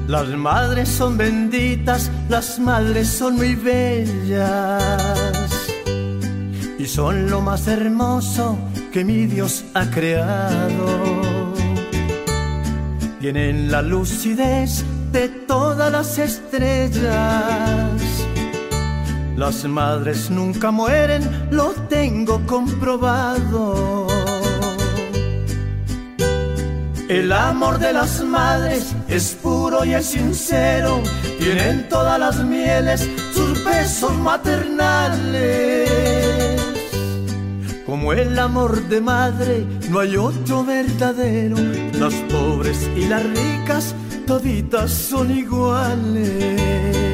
Las madres son benditas, las madres son muy bellas y son lo más hermoso que mi Dios ha creado. Tienen la lucidez de todas las estrellas. Las madres nunca mueren, lo tengo comprobado. El amor de las madres es puro y es sincero. Tienen todas las mieles sus besos maternales. Como el amor de madre no hay otro verdadero. Las pobres y las ricas toditas son iguales.